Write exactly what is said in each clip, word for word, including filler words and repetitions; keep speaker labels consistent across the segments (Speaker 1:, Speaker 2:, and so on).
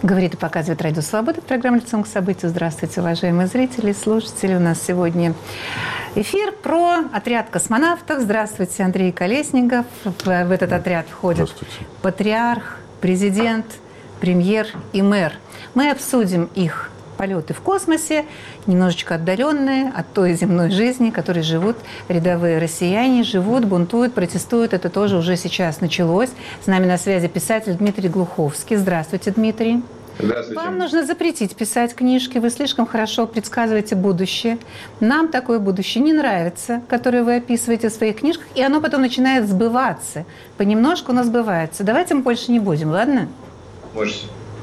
Speaker 1: Говорит и показывает Радио Свобода, программа «Лицом к событию». Здравствуйте, уважаемые зрители и слушатели. У нас сегодня эфир про отряд космонавтов. Здравствуйте, Андрей Колесников. В этот отряд входят патриарх, президент, премьер и мэр. Мы обсудим их полеты в космосе, немножечко отдаленные от той земной жизни, которой живут рядовые россияне, живут, бунтуют, протестуют. Это тоже уже сейчас началось. С нами на связи писатель Дмитрий Глуховский. Здравствуйте, Дмитрий.
Speaker 2: Здравствуйте.
Speaker 1: Вам нужно запретить писать книжки. Вы слишком хорошо предсказываете будущее. Нам такое будущее не нравится, которое вы описываете в своих книжках, и оно потом начинает сбываться. Понемножку оно сбывается. Давайте мы больше не будем, ладно?
Speaker 2: Можете.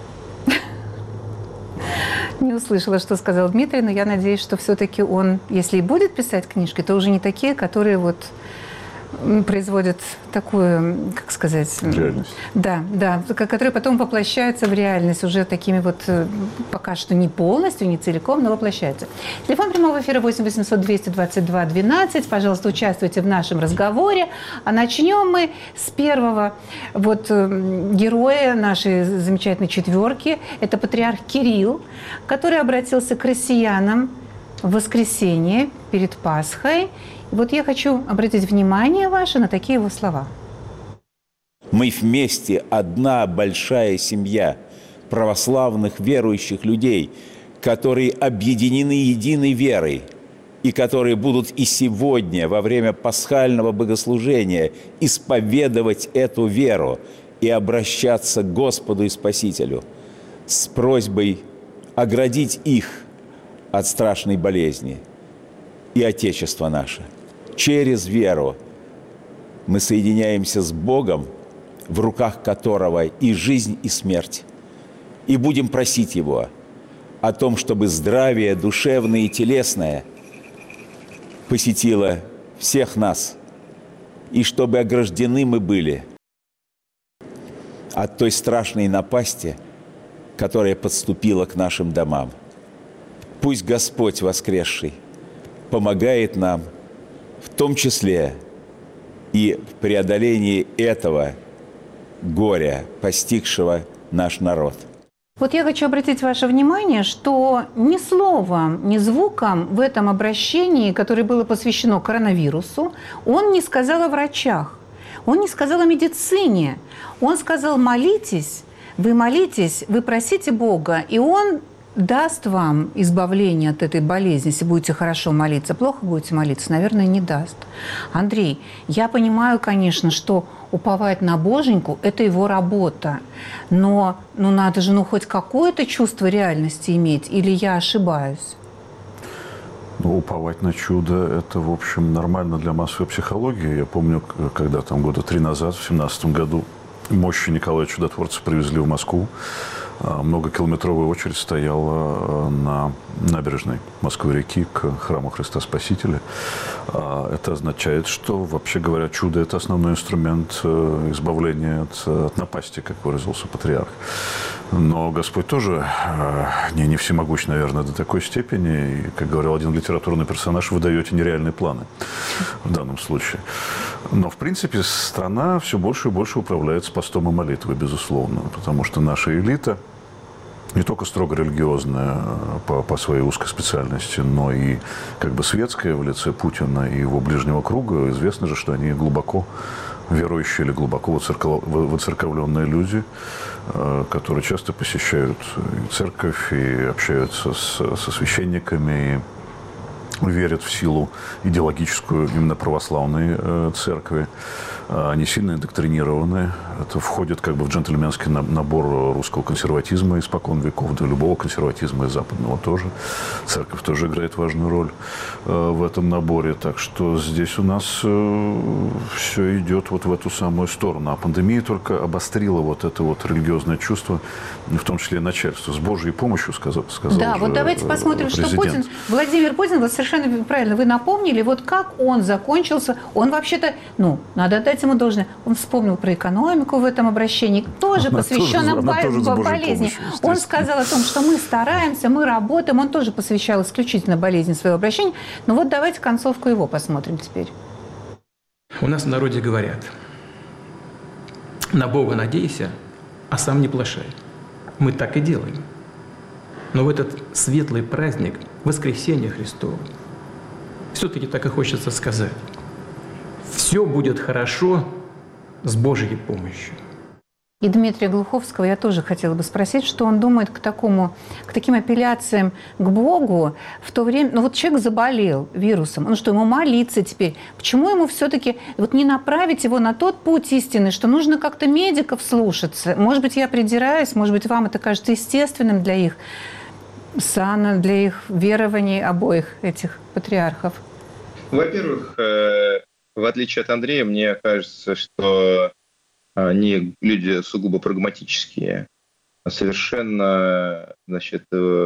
Speaker 1: Не услышала, что сказал Дмитрий, но я надеюсь, что все-таки он, если и будет писать книжки, то уже не такие, которые вот производят такую, как сказать...
Speaker 2: Реальность.
Speaker 1: Да, да, которые потом воплощаются в реальность уже такими вот, пока что не полностью, не целиком, но воплощаются. Телефон прямого эфира восемь восемьсот двести двадцать два двенадцать. Пожалуйста, участвуйте в нашем разговоре. А начнем мы с первого вот героя нашей замечательной четверки. Это патриарх Кирилл, который обратился к россиянам в воскресенье перед Пасхой. Вот я хочу обратить внимание ваше на такие его слова.
Speaker 3: Мы вместе одна большая семья православных верующих людей, которые объединены единой верой и которые будут и сегодня во время пасхального богослужения исповедовать эту веру и обращаться к Господу и Спасителю с просьбой оградить их от страшной болезни и Отечество наше. Через веру мы соединяемся с Богом, в руках которого и жизнь, и смерть. И будем просить Его о том, чтобы здравие душевное и телесное посетило всех нас, и чтобы ограждены мы были от той страшной напасти, которая подступила к нашим домам. Пусть Господь воскресший помогает нам, в том числе и в преодолении этого горя, постигшего наш народ.
Speaker 1: Вот я хочу обратить ваше внимание, что ни словом, ни звуком в этом обращении, которое было посвящено коронавирусу, он не сказал о врачах, он не сказал о медицине. Он сказал: молитесь, вы молитесь, вы просите Бога, и Он даст вам избавление от этой болезни, если будете хорошо молиться. Плохо будете молиться, наверное, не даст. Андрей, я понимаю, конечно, что уповать на Боженьку – это его работа. Но ну, надо же ну, хоть какое-то чувство реальности иметь, или я ошибаюсь?
Speaker 4: Ну, уповать на чудо – это, в общем, нормально для массовой психологии. Я помню, когда там года три назад, в семнадцатом году, мощи Николая Чудотворца привезли в Москву. Многокилометровая очередь стояла на набережной Москвы-реки к храму Христа Спасителя. Это означает, что, вообще говоря, чудо – это основной инструмент избавления от, от напасти, как выразился патриарх. Но Господь тоже не, не всемогущ, наверное, до такой степени. И, как говорил один литературный персонаж, вы даете нереальные планы в данном случае. Но, в принципе, страна все больше и больше управляется постом и молитвой, безусловно. Потому что наша элита, не только строго религиозная по, по своей узкой специальности, но и как бы светская в лице Путина и его ближнего круга. Известно же, что они глубоко верующие или глубоко воцерковленные люди, которые часто посещают и церковь, и общаются с, со священниками, и верят в силу идеологическую именно православной э, церкви. Они сильно индоктринированы. Это входит как бы в джентльменский набор русского консерватизма испокон веков, да любого консерватизма и западного тоже. Церковь тоже играет важную роль э, в этом наборе. Так что здесь у нас э, все идет вот в эту самую сторону. А пандемия только обострила вот это вот религиозное чувство, в том числе и начальство. С Божьей помощью, сказал, сказал
Speaker 1: Да,
Speaker 4: же,
Speaker 1: вот давайте посмотрим,
Speaker 4: президент.
Speaker 1: что Путин, Владимир Путин, вот совершенно правильно вы напомнили, вот как он закончился. Он вообще-то, ну, надо отдать ему должное, он вспомнил про экономику в этом обращении, тоже посвященном болезни. Он сказал о том, что мы стараемся, мы работаем, он тоже посвящал исключительно болезни своего обращения. Но вот давайте концовку его посмотрим теперь.
Speaker 5: У нас в народе говорят: на Бога надейся, а сам не плашай. Мы так и делаем. Но в этот светлый праздник Воскресения Христова все-таки так и хочется сказать: все будет хорошо с Божьей помощью.
Speaker 1: И Дмитрия Глуховского я тоже хотела бы спросить, что он думает к такому, к таким апелляциям к Богу в то время. Ну вот человек заболел вирусом, ну что, ему молиться теперь? Почему ему все-таки вот не направить его на тот путь истины, что нужно как-то медиков слушаться? Может быть, я придираюсь, может быть, вам это кажется естественным для их сана, для их верований обоих этих патриархов?
Speaker 2: Во-первых, в отличие от Андрея, мне кажется, что они люди сугубо прагматические, совершенно, значит,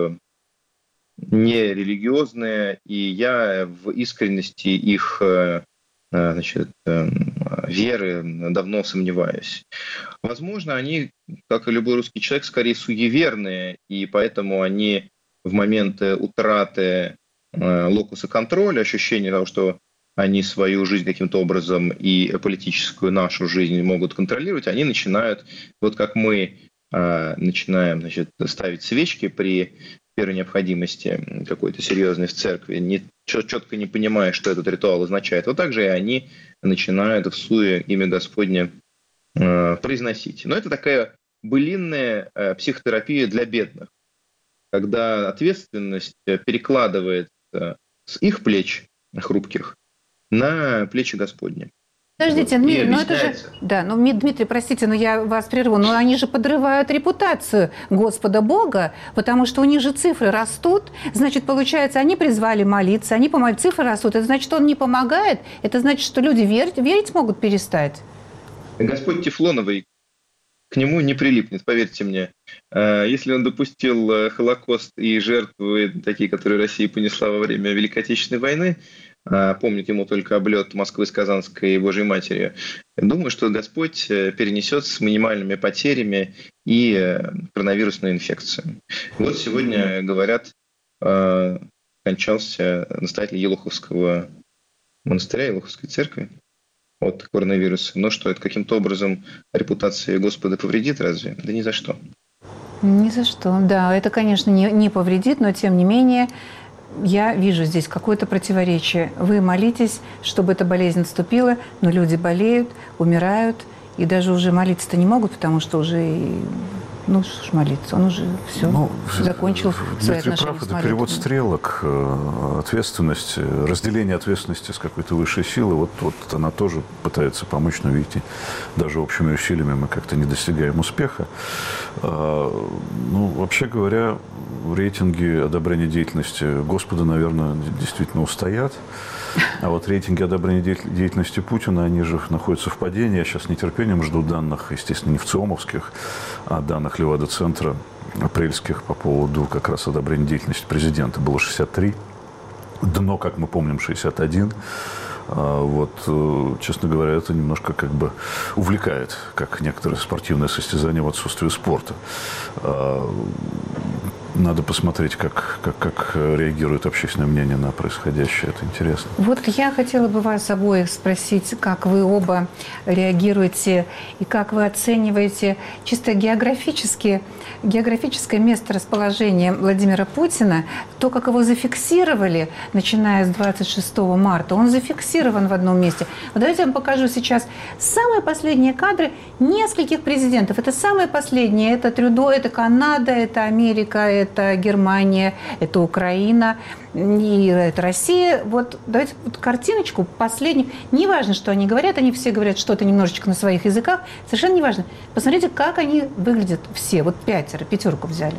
Speaker 2: не религиозные, и я в искренности их, значит, веры давно сомневаюсь. Возможно, они, как и любой русский человек, скорее суеверные, и поэтому они в моменты утраты локуса контроля, ощущения того, что они свою жизнь каким-то образом и политическую нашу жизнь могут контролировать, они начинают, вот как мы э, начинаем, значит, ставить свечки при первой необходимости какой-то серьезной в церкви, не, четко не понимая, что этот ритуал означает, вот так же и они начинают в суе имя Господне э, произносить. Но это такая былинная э, психотерапия для бедных, когда ответственность перекладывается с их плеч хрупких на плечи Господни.
Speaker 1: Подождите, вот. Дмитрий, ну это же... Да, ну, Дмитрий, простите, но я вас прерву, но они же подрывают репутацию Господа Бога, потому что у них же цифры растут. Значит, получается, они призвали молиться, они помогают, цифры растут. Это значит, он не помогает? Это значит, что люди верить, верить могут перестать?
Speaker 2: Господь Тефлоновый к нему не прилипнет, поверьте мне. Если он допустил Холокост и жертвы, такие, которые Россия понесла во время Великой Отечественной войны, помнит ему только облет Москвы с Казанской Божьей Матерью. Думаю, что Господь перенесет с минимальными потерями и коронавирусную инфекцию. Вот сегодня, говорят, скончался настоятель Елоховского монастыря, Елоховской церкви от коронавируса. Но что, это каким-то образом репутации Господа повредит разве? Да ни за что.
Speaker 1: Ни за что, да. Это, конечно, не, не повредит, но тем не менее... Я вижу здесь какое-то противоречие. Вы молитесь, чтобы эта болезнь наступила, но люди болеют, умирают, и даже уже молиться-то не могут, потому что уже, ну, что ж молиться, он уже все, ну, закончил свои отношения прав, с молитвой.
Speaker 4: Это перевод стрелок, ответственность, разделение ответственности с какой-то высшей силы. Вот, вот она тоже пытается помочь, но, видите, даже общими усилиями мы как-то не достигаем успеха. Ну, вообще говоря, рейтинги одобрения деятельности Господа, наверное, действительно устоят. А вот рейтинги одобрения деятельности Путина, они же находятся в падении. Я сейчас с нетерпением жду данных, естественно, не в ЦИОМовских, а данных Левада-центра апрельских по поводу как раз одобрения деятельности президента. Было шестьдесят три. Дно, как мы помним, шестьдесят один. Вот, честно говоря, это немножко как бы увлекает, как некоторые спортивные состязания в отсутствии спорта. Надо посмотреть, как, как, как реагирует общественное мнение на происходящее. Это интересно.
Speaker 1: Вот я хотела бы вас обоих спросить, как вы оба реагируете и как вы оцениваете чисто географически, географическое месторасположение Владимира Путина, то, как его зафиксировали, начиная с двадцать шестого марта. Он зафиксирован в одном месте. Вот давайте я вам покажу сейчас самые последние кадры нескольких президентов. Это самые последние. Это Трюдо, это Канада, это Америка, это Германия, это Украина, и это Россия. Вот давайте вот картиночку последних. Не важно, что они говорят, они все говорят что-то немножечко на своих языках. Совершенно не важно. Посмотрите, как они выглядят все. Вот пятеро, пятерку взяли.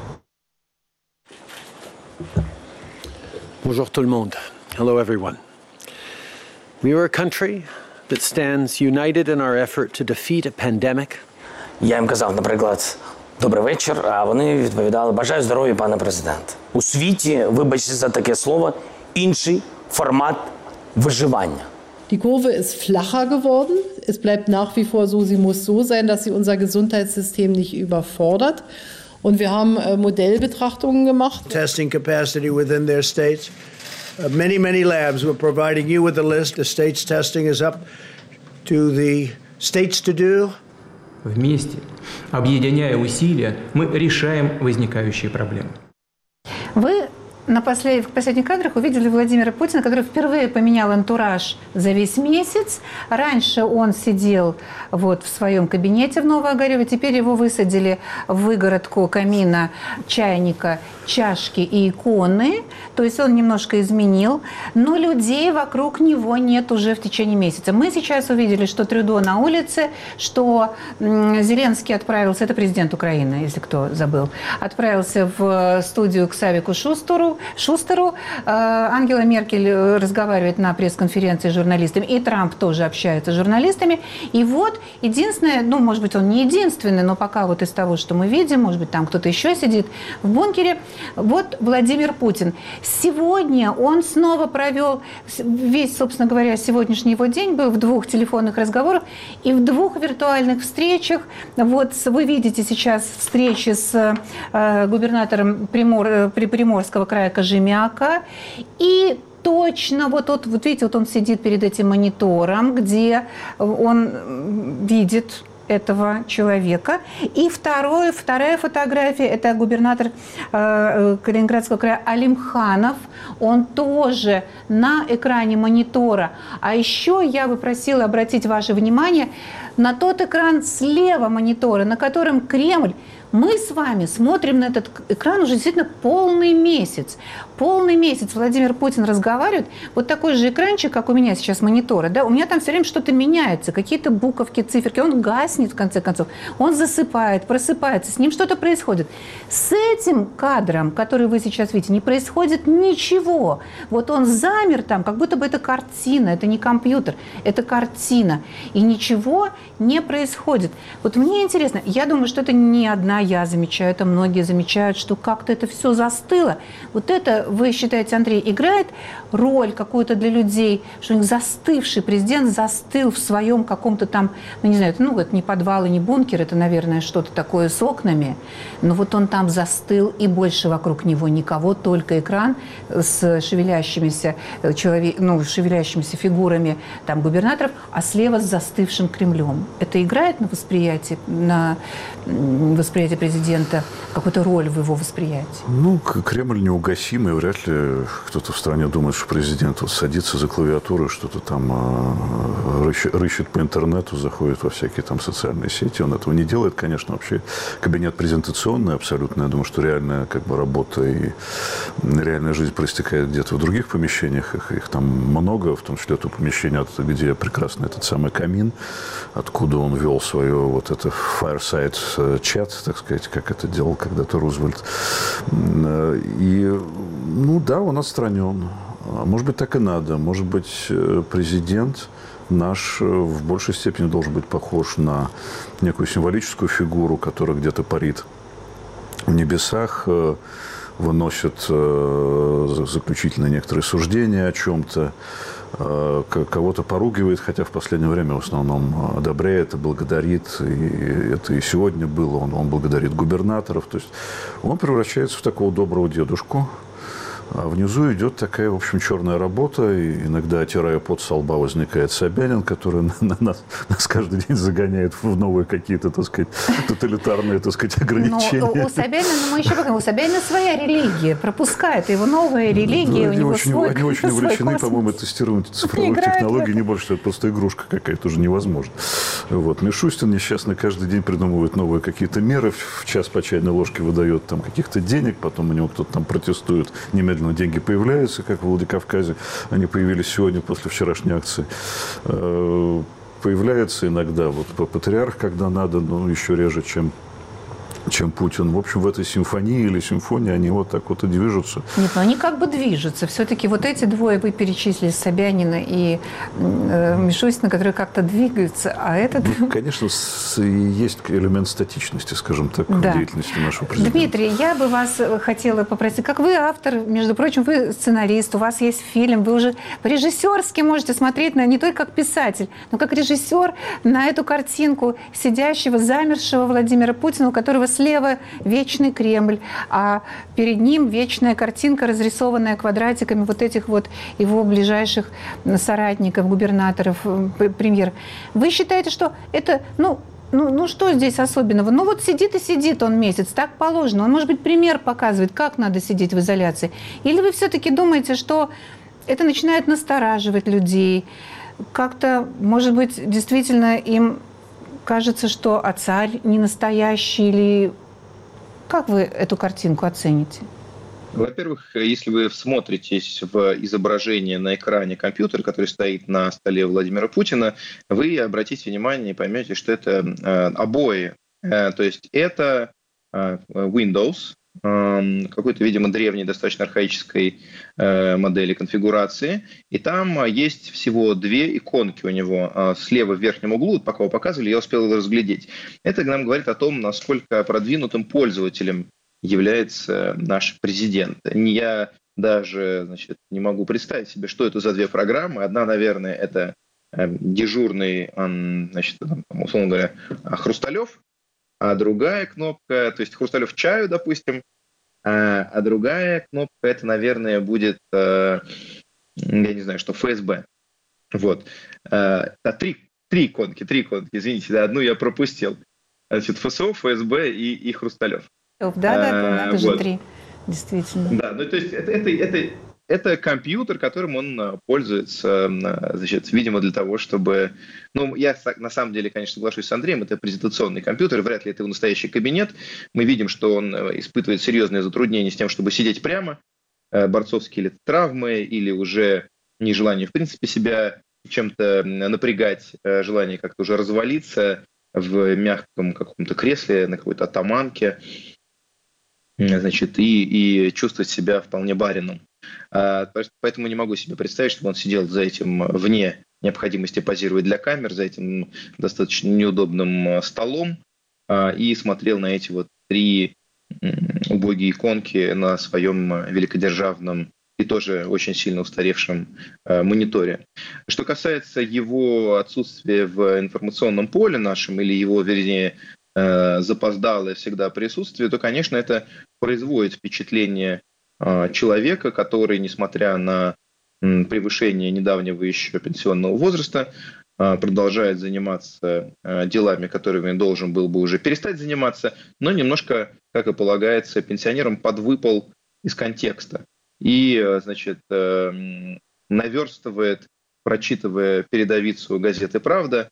Speaker 6: Bonjour tout le monde. Hello everyone. We are a country that stands united in our effort to defeat a pandemic.
Speaker 7: Я їм казав, наприклад, добрий вечір, а вони відповідали, бажаю здоров'я, пане президент. У світі, вибачте за таке слово, інший формат виживання.
Speaker 8: Die Kurve ist flacher geworden. Es bleibt nach wie vor so, sie muss so sein, dass sie unser Gesundheitssystem nicht überfordert. Und wir haben äh, Modellbetrachtungen gemacht.
Speaker 9: Testing capacity within their states. Uh, many, many labs. We're providing you with a list. The state's testing is up to the states to do.
Speaker 5: вместе, объединяя усилия, мы решаем возникающие проблемы.
Speaker 1: Вы на послед... в последних кадрах увидели Владимира Путина, который впервые поменял антураж за весь месяц. Раньше он сидел вот в своем кабинете в Новоогарёво, теперь его высадили в выгородку камина, чайника, чашки и иконы. То есть он немножко изменил, но людей вокруг него нет уже в течение месяца. Мы сейчас увидели, что Трюдо на улице, что Зеленский отправился, это президент Украины, если кто забыл, отправился в студию к Савику Шустеру, Шустеру. Ангела Меркель разговаривает на пресс-конференции с журналистами, и Трамп тоже общается с журналистами. И вот единственное, ну, может быть, он не единственный, но пока вот из того, что мы видим, может быть, там кто-то еще сидит в бункере, вот Владимир Путин. Сегодня он снова провел весь, собственно говоря, сегодняшний его день был в двух телефонных разговорах и в двух виртуальных встречах. Вот вы видите сейчас встречи с э, губернатором Примор, Приморского края Кожемяка. И точно, вот, вот, вот видите, вот он сидит перед этим монитором, где он видит этого человека. И второе, вторая фотография – это губернатор э, Калининградского края Алимханов. Он тоже на экране монитора. А еще я бы просила обратить ваше внимание на тот экран слева монитора, на котором Кремль. Мы с вами смотрим на этот экран уже действительно полный месяц. Полный месяц Владимир Путин разговаривает. Вот такой же экранчик, как у меня сейчас монитора. Да? У меня там все время что-то меняется. Какие-то буковки, циферки. Он гаснет, в конце концов. Он засыпает, просыпается. С ним что-то происходит. С этим кадром, который вы сейчас видите, не происходит ничего. Вот он замер там, как будто бы это картина. Это не компьютер. Это картина. И ничего не происходит. Вот мне интересно. Я думаю, что это не одна я замечаю, это многие замечают, что как-то это все застыло. Вот это, вы считаете, Андрей, играет роль какую-то для людей, что у них застывший президент застыл в своем каком-то там, ну не знаю, это, ну, это не подвал и не бункер, это, наверное, что-то такое с окнами, но вот он там застыл, и больше вокруг него никого, только экран с шевелящимися, человек, ну, шевелящимися фигурами там, губернаторов, а слева с застывшим Кремлем. Это играет на восприятие, на восприятие президента, какую-то роль в его восприятии?
Speaker 4: Ну, Кремль неугасимый. Вряд ли кто-то в стране думает, что президент вот садится за клавиатуру, что-то там э, рыщет, рыщет по интернету, заходит во всякие там социальные сети. Он этого не делает, конечно. Вообще кабинет презентационный абсолютно. Я думаю, что реальная как бы работа и реальная жизнь проистекает где-то в других помещениях. Их, их там много, в том числе то помещение, где прекрасный этот самый камин, откуда он вел свое вот это fireside чат, так сказать, как это делал когда-то Рузвельт. И, ну да, он отстранен. Может быть, так и надо. Может быть, президент наш в большей степени должен быть похож на некую символическую фигуру, которая где-то парит в небесах, выносит заключительные некоторые суждения о чем-то, кого-то поругивает, хотя в последнее время в основном одобряет и благодарит. И это и сегодня было. Он, он благодарит губернаторов. То есть он превращается в такого доброго дедушку. А внизу идет такая, в общем, черная работа. И иногда, отирая пот со лба, возникает Собянин, который на, на нас, нас каждый день загоняет в новые какие-то, так сказать, тоталитарные, так сказать, ограничения.
Speaker 1: Но у Собянина, мы еще поговорим, у Собянина своя религия, пропускает его новая религия,
Speaker 4: да,
Speaker 1: у него
Speaker 4: очень,
Speaker 1: свой
Speaker 4: Они очень увлечены, по-моему, тестированием цифровых технологий. Не больше, что это просто игрушка какая-то, уже невозможно. Вот. Мишустин несчастный каждый день придумывает новые какие-то меры, в час по чайной ложке выдает там каких-то денег, потом у него кто-то там протестует, немедленно деньги появляются, как в Владикавказе. Они появились сегодня после вчерашней акции. Появляется иногда вот патриарх, когда надо, но еще реже, чем чем Путин. В общем, в этой симфонии или симфонии они вот так вот и движутся.
Speaker 1: Нет, но они как бы движутся. Все-таки вот эти двое вы перечислили, Собянина и э, Мишустина, которые как-то двигаются, а этот...
Speaker 4: Ну, конечно, с, есть элемент статичности, скажем так, да. в деятельности нашего президента.
Speaker 1: Дмитрий, я бы вас хотела попросить, как вы автор, между прочим, вы сценарист, у вас есть фильм, вы уже режиссерски можете смотреть на не только как писатель, но как режиссер на эту картинку сидящего, замершего Владимира Путина, у которого слева вечный Кремль, а перед ним вечная картинка, разрисованная квадратиками вот этих вот его ближайших соратников, губернаторов, премьер. Вы считаете, что это, ну, ну, ну что здесь особенного? Ну вот сидит и сидит он месяц, так положено. Он, может быть, пример показывает, как надо сидеть в изоляции. Или вы все-таки думаете, что это начинает настораживать людей? Как-то, может быть, действительно им кажется, что а царь не настоящий? Или как вы эту картинку оцените?
Speaker 2: Во-первых, если вы всмотритесь в изображение на экране компьютера, который стоит на столе Владимира Путина, вы обратите внимание и поймете, что это э, обои. Э, то есть это э, Windows, э, какой-то, видимо, древней, достаточно архаической э, модели конфигурации. И там есть всего две иконки у него. Э, слева в верхнем углу, пока вы показывали, я успел разглядеть. Это нам говорит о том, насколько продвинутым пользователем является наш президент. Я даже, значит, не могу представить себе, что это за две программы. Одна, наверное, это э, дежурный, он, значит, там, условно говоря, Хрусталев, а другая кнопка, то есть Хрусталев чаю, допустим, а, а другая кнопка, это, наверное, будет, э, я не знаю, что, эф эс бэ. Вот. А, три, три иконки, три иконки, извините, да, одну я пропустил. Значит, эф эс о, эф эс бэ и, и Хрусталев.
Speaker 1: Да, да,
Speaker 2: а,
Speaker 1: надо
Speaker 2: вот.
Speaker 1: же три, действительно.
Speaker 2: Да, ну то есть это, это, это, это компьютер, которым он пользуется, значит, видимо, для того, чтобы... Ну, я на самом деле, конечно, соглашусь с Андреем, это презентационный компьютер, вряд ли это его настоящий кабинет. Мы видим, что он испытывает серьезные затруднения с тем, чтобы сидеть прямо, борцовские или травмы, или уже нежелание, в принципе, себя чем-то напрягать, желание как-то уже развалиться в мягком каком-то кресле, на какой-то атаманке, значит, и, и чувствовать себя вполне барином. Поэтому не могу себе представить, чтобы он сидел за этим вне необходимости позировать для камер, за этим достаточно неудобным столом и смотрел на эти вот три убогие иконки на своем великодержавном и тоже очень сильно устаревшем мониторе. Что касается его отсутствия в информационном поле нашем или его, вернее, запоздалое всегда присутствие, то, конечно, это производит впечатление человека, который, несмотря на превышение недавнего еще пенсионного возраста, продолжает заниматься делами, которыми должен был бы уже перестать заниматься, но немножко, как и полагается, пенсионерам подвыпал из контекста. И, значит, наверстывает, прочитывая передовицу газеты «Правда»,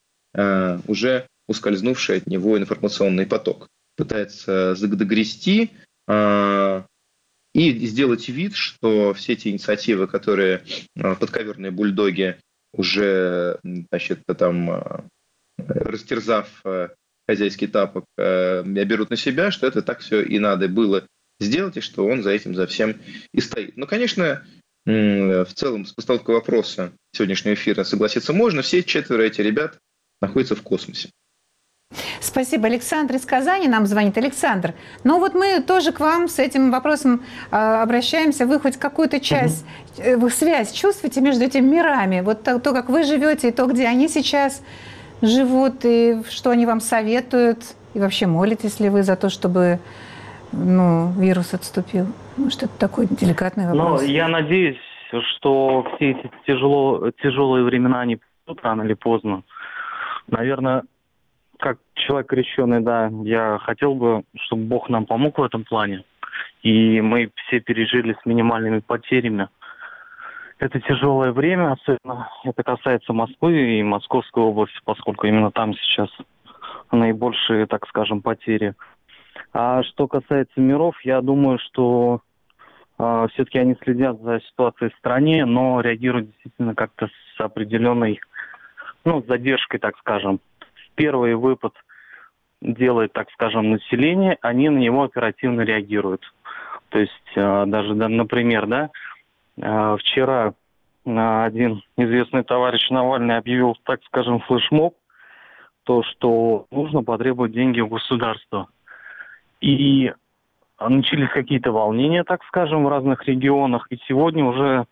Speaker 2: уже ускользнувший от него информационный поток. Пытается догрести э, и сделать вид, что все эти инициативы, которые э, подковерные бульдоги уже, значит, там, э, растерзав э, хозяйский тапок, э, берут на себя, что это так все и надо было сделать, и что он за этим, за всем и стоит. Но, конечно, э, в целом с постановкой вопроса сегодняшнего эфира согласиться можно. Все четверо этих ребят находятся в космосе.
Speaker 1: Спасибо. Александр из Казани нам звонит. Александр, ну вот мы тоже к вам с этим вопросом э, обращаемся. Вы хоть какую-то часть, э, вы связь чувствуете между этими мирами? Вот то, то, как вы живете, и то, где они сейчас живут, и что они вам советуют? И вообще молитесь ли вы за то, чтобы ну, вирус отступил? Может, это такой деликатный вопрос?
Speaker 10: Ну, я надеюсь, что все эти тяжело, тяжелые времена, они придут рано или поздно. Наверное, как человек крещеный, да, я хотел бы, чтобы Бог нам помог в этом плане. И мы все пережили с минимальными потерями. Это тяжелое время, особенно это касается Москвы и Московской области, поскольку именно там сейчас наибольшие, так скажем, потери. А что касается миров, я думаю, что э, все-таки они следят за ситуацией в стране, но реагируют действительно как-то с определенной, ну, задержкой, так скажем. Первый выпад делает, так скажем, население, они на него оперативно реагируют. То есть э, даже, да, например, да, э, вчера э, один известный товарищ Навальный объявил, так скажем, флешмоб, то, что нужно потребовать деньги у государства. И начались какие-то волнения, так скажем, в разных регионах. И сегодня уже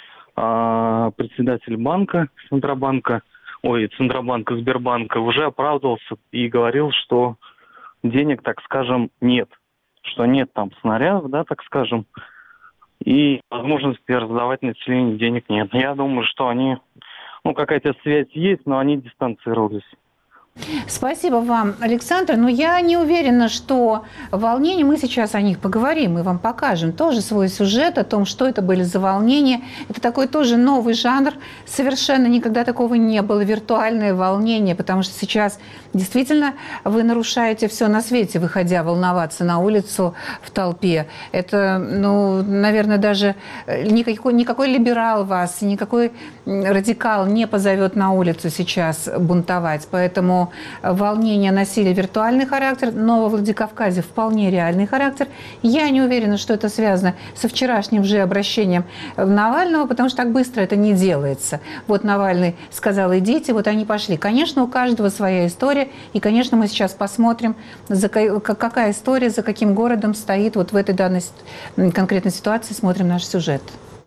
Speaker 10: э, председатель банка, Центробанка, ой, Центробанка, Сбербанка уже оправдывался и говорил, что денег, так скажем, нет. Что нет там снарядов, да, так скажем, и возможности раздавать населению денег нет. Я думаю, что они, ну, какая-то связь есть, но они дистанцировались.
Speaker 1: Спасибо вам, Александр. Но я не уверена, что волнения, мы сейчас о них поговорим, мы вам покажем тоже свой сюжет о том, что это были за волнения. Это такой тоже новый жанр, совершенно никогда такого не было, виртуальное волнение, потому что сейчас действительно вы нарушаете все на свете, выходя волноваться на улицу в толпе. Это, ну, наверное, даже никакой, никакой либерал вас, никакой радикал не позовет на улицу сейчас бунтовать. Поэтому волнения носили виртуальный характер, но во Владикавказе вполне реальный характер. Я не уверена, что это связано со вчерашним же обращением Навального, потому что так быстро это не делается. Вот Навальный сказал: идите, вот они пошли. Конечно, у каждого своя история, и, конечно, мы сейчас посмотрим, за какая история, за каким городом стоит вот в этой данной конкретной ситуации, смотрим наш сюжет.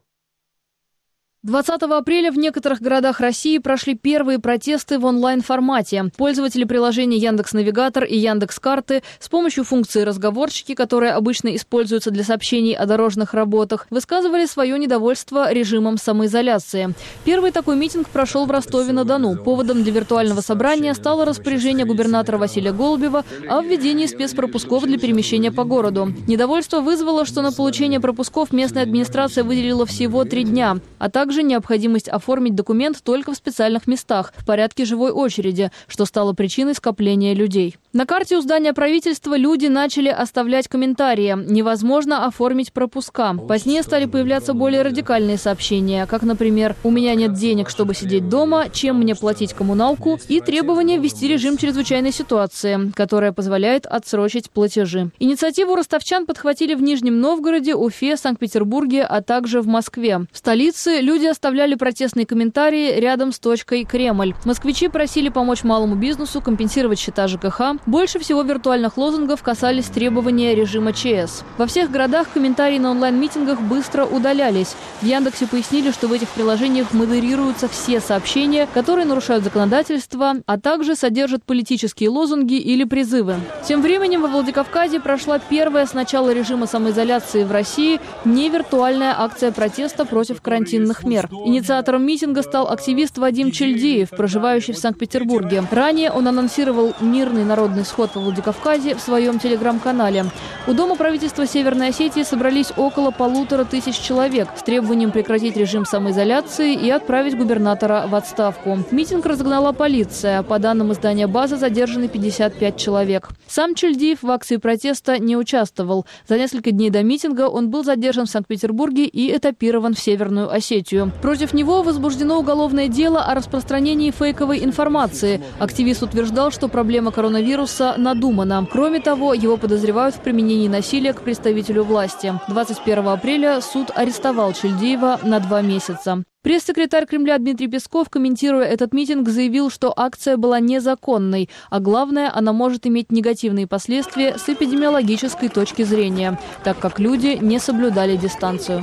Speaker 11: двадцатого апреля в некоторых городах России прошли первые протесты в онлайн-формате. Пользователи приложений Яндекс.Навигатор и Яндекс.Карты с помощью функции «Разговорчики», которая обычно используется для сообщений о дорожных работах, высказывали свое недовольство режимом самоизоляции. Первый такой митинг прошел в Ростове-на-Дону. Поводом для виртуального собрания стало распоряжение губернатора Василия Голубева о введении спецпропусков для перемещения по городу. Недовольство вызвало, что на получение пропусков местная администрация выделила всего три дня, а также Также необходимость оформить документ только в специальных местах, в порядке живой очереди, что стало причиной скопления людей. На карте у здания правительства люди начали оставлять комментарии. Невозможно оформить пропуска. Позднее стали появляться более радикальные сообщения, как, например, «У меня нет денег, чтобы сидеть дома, чем мне платить коммуналку?» и требование ввести режим чрезвычайной ситуации, которая позволяет отсрочить платежи. Инициативу ростовчан подхватили в Нижнем Новгороде, Уфе, Санкт-Петербурге, а также в Москве. В столице люди оставляли протестные комментарии рядом с точкой «Кремль». Москвичи просили помочь малому бизнесу компенсировать счета ЖКХ. Больше всего виртуальных лозунгов касались требования режима ЧС. Во всех городах комментарии на онлайн-митингах быстро удалялись. В Яндексе пояснили, что в этих приложениях модерируются все сообщения, которые нарушают законодательство, а также содержат политические лозунги или призывы. Тем временем во Владикавказе прошла первая с начала режима самоизоляции в России невиртуальная акция протеста против карантинных мер. Инициатором митинга стал активист Вадим Чельдиев, проживающий в Санкт-Петербурге. Ранее он анонсировал мирный народный сход во Владикавказе в своем телеграм-канале. У Дома правительства Северной Осетии собрались около полутора тысяч человек с требованием прекратить режим самоизоляции и отправить губернатора в отставку. Митинг разогнала полиция. По данным издания «База», задержаны пятьдесят пять человек. Сам Чельдиев в акции протеста не участвовал. За несколько дней до митинга он был задержан в Санкт-Петербурге и этапирован в Северную Осетию. Против него возбуждено уголовное дело о распространении фейковой информации. Активист утверждал, что проблема коронавируса надумана. Кроме того, его подозревают в применении насилия к представителю власти. двадцать первого апреля суд арестовал Чельдиева на два месяца. Пресс-секретарь Кремля Дмитрий Песков, комментируя этот митинг, заявил, что акция была незаконной, а главное, она может иметь негативные последствия с эпидемиологической точки зрения, так как люди не соблюдали дистанцию.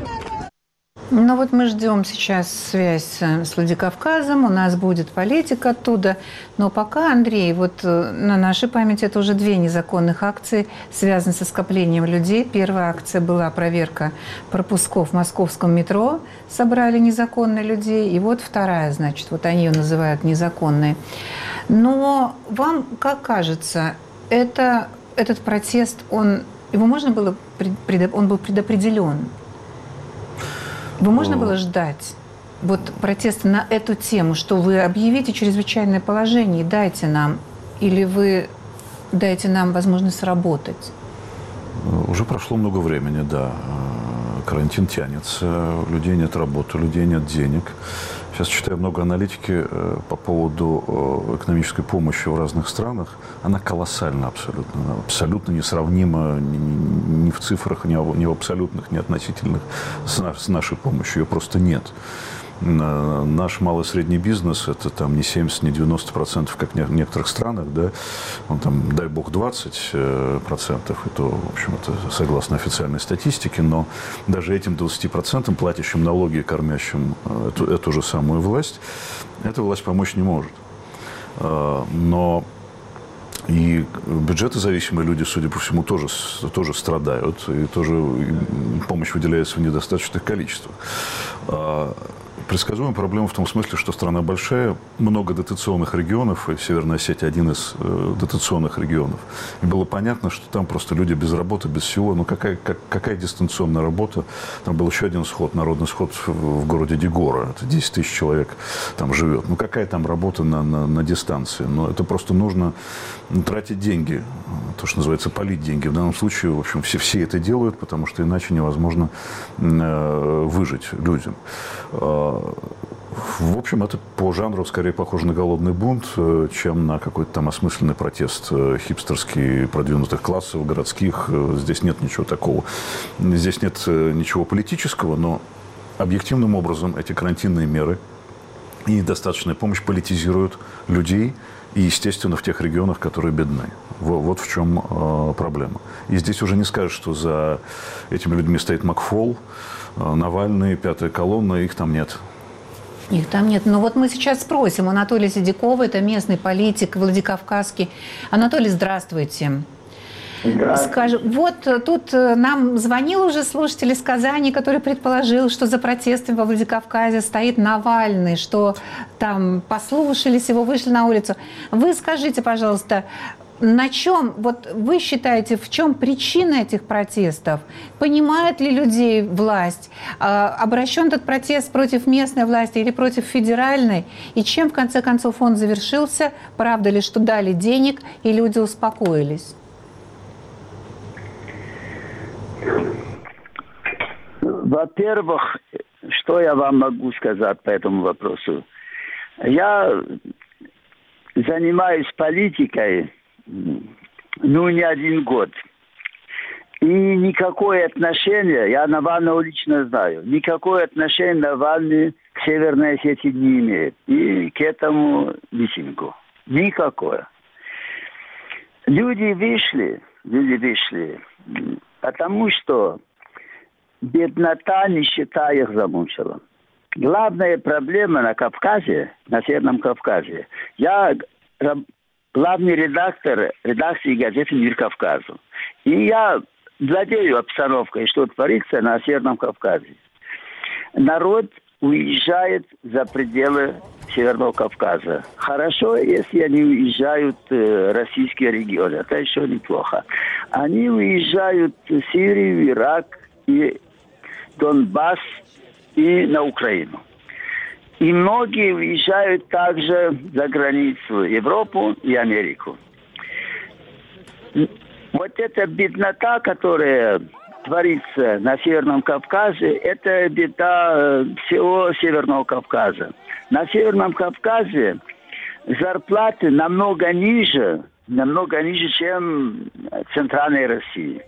Speaker 1: Ну вот мы ждем сейчас связь с Владикавказом, у нас будет политика оттуда. Но пока, Андрей, вот на нашей памяти это уже две незаконных акции, связанные со скоплением людей. Первая акция была проверка пропусков в московском метро, собрали незаконно людей. И вот вторая, значит, вот они ее называют незаконной. Но вам как кажется, это, этот протест, он, его можно было, он был предопределен? Его можно было ждать, вот протесты на эту тему, что вы объявите чрезвычайное положение и дайте нам, или вы дайте нам возможность работать?
Speaker 4: Уже прошло много времени, да. Карантин тянется, у людей нет работы, у людей нет денег. Сейчас читаю много аналитики по поводу экономической помощи в разных странах. Она колоссальна абсолютно. Она абсолютно несравнима ни в цифрах, ни в абсолютных, ни относительных с нашей помощью. Ее просто нет. Наш малый и средний бизнес – это там не семьдесят, не девяносто процентов, как в некоторых странах, да, он там, дай бог, двадцать процентов, и то, в общем, это согласно официальной статистике, но даже этим двадцати процентам, платящим налоги и кормящим эту, эту же самую власть, эта власть помочь не может. Но и бюджетозависимые люди, судя по всему, тоже, тоже страдают, и тоже помощь выделяется в недостаточных количествах. предсказуема. Проблема в том смысле, что страна большая, много дотационных регионов, и Северная Осетия один из э, дотационных регионов. И было понятно, что там просто люди без работы, без всего. Ну, какая, как, какая дистанционная работа? Там был еще один сход, народный сход в, в городе Дегора. Это десять тысяч человек там живет. Ну, какая там работа на, на, на дистанции? Ну, это просто нужно тратить деньги. То, что называется, полить деньги. В данном случае, в общем, все, все это делают, потому что иначе невозможно э, выжить людям. В общем, это по жанру скорее похоже на голодный бунт, чем на какой-то там осмысленный протест хипстерский, продвинутых классов, городских. Здесь нет ничего такого. Здесь нет ничего политического, но объективным образом эти карантинные меры и недостаточная помощь политизируют людей и, естественно, в тех регионах, которые бедны. Вот в чем проблема. И здесь уже не скажешь, что за этими людьми стоит Макфол, Навальный, Пятая колонна, их там нет.
Speaker 1: Их там нет. Но вот мы сейчас спросим Анатолия Седякова, это местный политик, Владикавказский. Анатолий, здравствуйте. Скажу, вот тут нам звонил уже слушатель из Казани, который предположил, что за протестами во Владикавказе стоит Навальный, что там послушались его, вышли на улицу. Вы скажите, пожалуйста, на чем, вот вы считаете, в чем причина этих протестов? Понимает ли людей власть? Обращен этот протест против местной власти или против федеральной? И чем, в конце концов, он завершился? Правда ли, что дали денег, и люди успокоились?
Speaker 12: Во-первых, что я вам могу сказать по этому вопросу? Я занимаюсь политикой, ну, не один год. И никакое отношение, я Навального лично знаю, никакое отношение Навальный к Северной Осетии не имеет. И к этому митингу. Никакое. Люди вышли, люди вышли, потому что беднота, нищета их замучила. Главная проблема на Кавказе, на Северном Кавказе. Я главный редактор редакции газеты «Мир Кавказу». И я владею обстановкой, что творится на Северном Кавказе. Народ уезжает за пределы Северного Кавказа. Хорошо, если они уезжают в российские регионы. Это еще неплохо. Они уезжают в Сирию, Ирак, и Донбасс, и на Украину. И многие уезжают также за границу, Европу и Америку. Вот эта беднота, которая творится на Северном Кавказе, это беда всего Северного Кавказа. На Северном Кавказе зарплаты намного ниже, намного ниже, чем в Центральной России.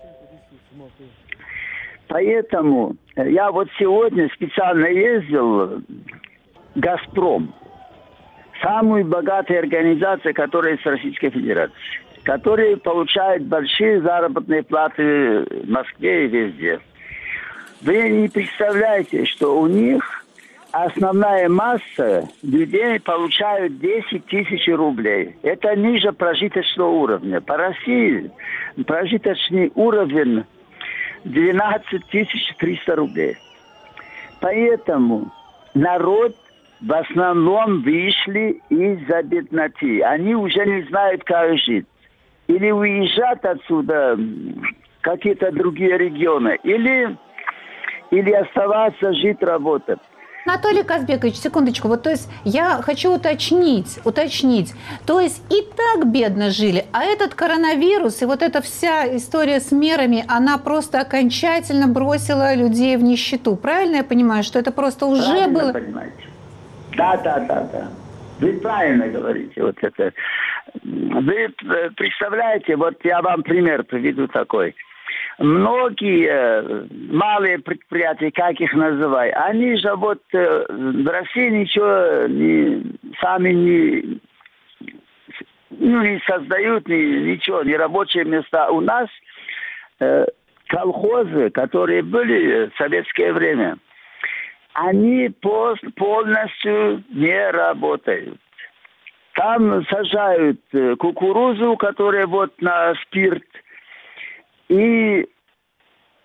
Speaker 12: Поэтому я вот сегодня специально ездил в «Газпром», самую богатую организацию, которая из Российской Федерации, которые получают большие заработные платы в Москве и везде. Вы не представляете, что у них основная масса людей получают десять тысяч рублей. Это ниже прожиточного уровня. По России прожиточный уровень двенадцать тысяч триста рублей. Поэтому народ в основном вышли из-за бедноты. Они уже не знают, как жить. Или уезжать отсюда в какие-то другие регионы, или, или оставаться, жить, работать.
Speaker 1: Анатолий Казбекович, секундочку, вот то есть я хочу уточнить, уточнить, то есть и так бедно жили, а этот коронавирус и вот эта вся история с мерами, она просто окончательно бросила людей в нищету. Правильно я понимаю, что это просто уже
Speaker 12: правильно
Speaker 1: было...
Speaker 12: Понимаете. Да, да, да, да. Вы правильно говорите. Вот это. Вы представляете, вот я вам пример приведу такой. Многие малые предприятия, как их называют, они же вот в России ничего не, сами не, ну, не создают, ни, ничего, ни рабочие места. У нас э, колхозы, которые были в советское время, они полностью не работают. Там сажают кукурузу, которая вот на спирт, и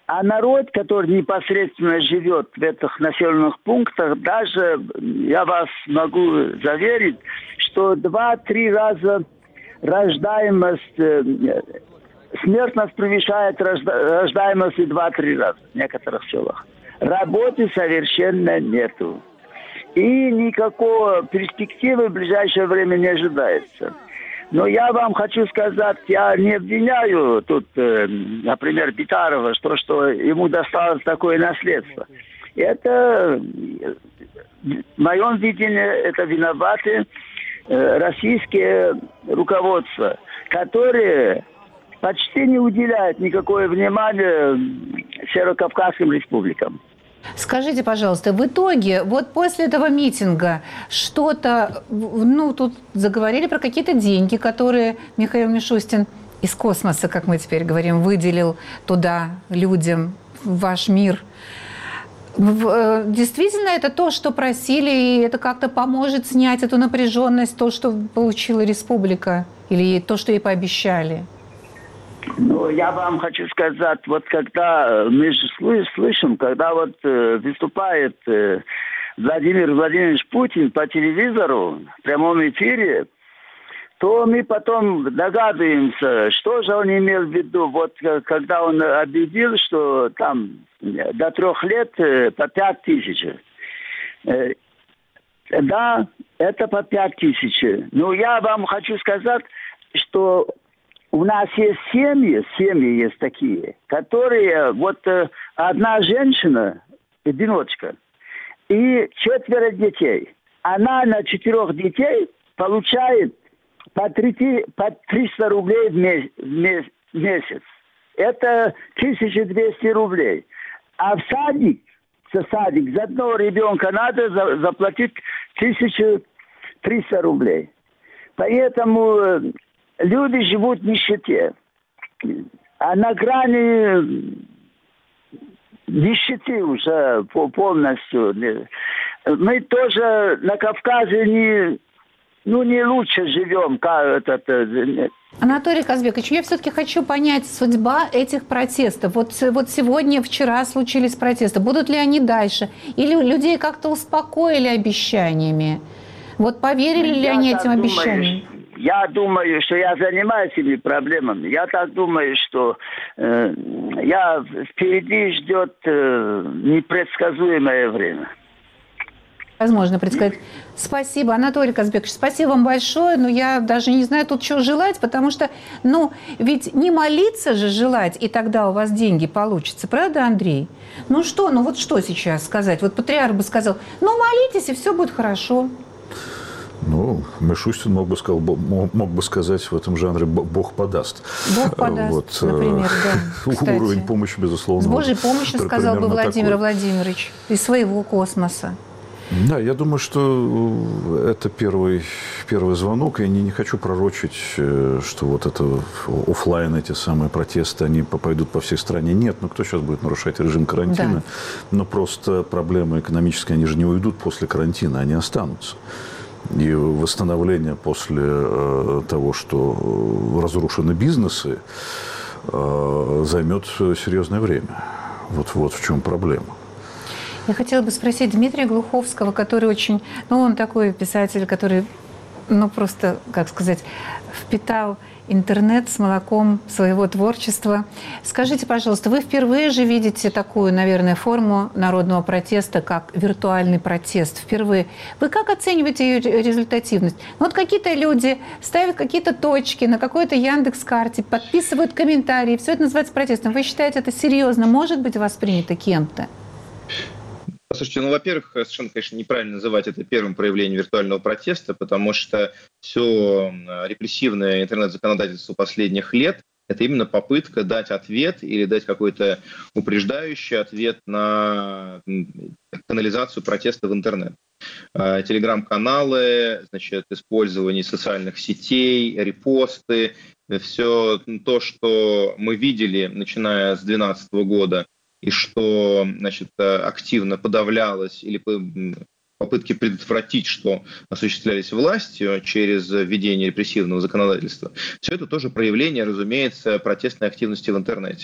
Speaker 12: А народ, который непосредственно живет в этих населенных пунктах, даже, я вас могу заверить, что два-три раза рождаемость, смертность превышает рождаемость и два-три раза в некоторых селах. Работы совершенно нету. И никакой перспективы в ближайшее время не ожидается. Но я вам хочу сказать, я не обвиняю тут, э, например, Битарова, что, что ему досталось такое наследство. Это, в моем видении, это виноваты э, российские руководства, которые почти не уделяют никакое внимание Северо-Кавказским республикам.
Speaker 1: Скажите, пожалуйста, в итоге, вот после этого митинга что-то, ну, тут заговорили про какие-то деньги, которые Михаил Мишустин из космоса, как мы теперь говорим, выделил туда людям, в ваш мир. Действительно, это то, что просили, и это как-то поможет снять эту напряженность, то, что получила республика, или то, что ей пообещали?
Speaker 12: Ну, я вам хочу сказать, вот когда мы же слышим, когда вот э, выступает э, Владимир Владимирович Путин по телевизору в прямом эфире, то мы потом догадываемся, что же он имел в виду. Вот когда он объявил, что там до трех лет э, по пять тысяч. Э, да, это по пять тысяч. Но я вам хочу сказать, что у нас есть семьи, семьи есть такие, которые, вот э, одна женщина, одиночка, и четверо детей. Она на четырех детей получает по, тридцать, по триста рублей в месяц, в месяц. Это тысяча двести рублей. А в садик, за садик, за одного ребенка надо за, заплатить тысячу триста рублей. Поэтому люди живут в нищете. А на грани нищеты уже полностью. Мы тоже на Кавказе не, ну, не лучше живем, как этот...
Speaker 1: Анатолий Казбекович, я все-таки хочу понять судьба этих протестов. Вот, вот сегодня, вчера случились протесты. Будут ли они дальше? Или людей как-то успокоили обещаниями? Вот поверили ли
Speaker 12: я
Speaker 1: они этим
Speaker 12: думаю,
Speaker 1: обещаниям?
Speaker 12: Я думаю, что я занимаюсь этими проблемами. Я так думаю, что э, я впереди ждет э, непредсказуемое время.
Speaker 1: Возможно предсказать. Спасибо, Анатолий Казбекович, спасибо вам большое, но я даже не знаю тут, что желать, потому что, ну, ведь не молиться же желать, и тогда у вас деньги получатся, правда, Андрей? Ну что, ну вот что сейчас сказать? Вот патриарх бы сказал, ну молитесь, и все будет хорошо.
Speaker 4: Ну, Мишустин мог бы, сказал, мог бы сказать в этом жанре «Бог подаст».
Speaker 1: Бог подаст, вот, например, да. Кстати,
Speaker 4: уровень помощи, безусловно.
Speaker 1: С Божьей помощью, сказал бы Владимир такой. Владимирович, из своего космоса.
Speaker 4: Да, я думаю, что это первый, первый звонок. Я не, не хочу пророчить, что вот это офлайн, эти самые протесты, они пойдут по всей стране. Нет, ну кто сейчас будет нарушать режим карантина? Да. Но просто проблемы экономические, они же не уйдут после карантина, они останутся. И восстановление после э, того, что разрушены бизнесы, э, займет серьезное время. Вот, вот в чем проблема.
Speaker 1: Я хотела бы спросить Дмитрия Глуховского, который очень... Ну, он такой писатель, который, ну, просто, как сказать, впитал интернет с молоком своего творчества. Скажите, пожалуйста, вы впервые же видите такую, наверное, форму народного протеста, как виртуальный протест? Впервые. Вы как оцениваете ее результативность? Вот какие-то люди ставят какие-то точки на какой-то Яндекс.Карте, подписывают комментарии, все это называется протестом. Вы считаете, это серьезно может быть воспринято кем-то?
Speaker 2: Слушайте, ну, во-первых, совершенно, конечно, неправильно называть это первым проявлением виртуального протеста, потому что все репрессивное интернет-законодательство последних лет – это именно попытка дать ответ или дать какой-то упреждающий ответ на канализацию протеста в интернет. Телеграм-каналы, значит, использование социальных сетей, репосты, все то, что мы видели, начиная с две тысячи двенадцатого года, и что, значит, активно подавлялось или попытки предотвратить, что осуществлялись властью через введение репрессивного законодательства, все это тоже проявление, разумеется, протестной активности в интернете.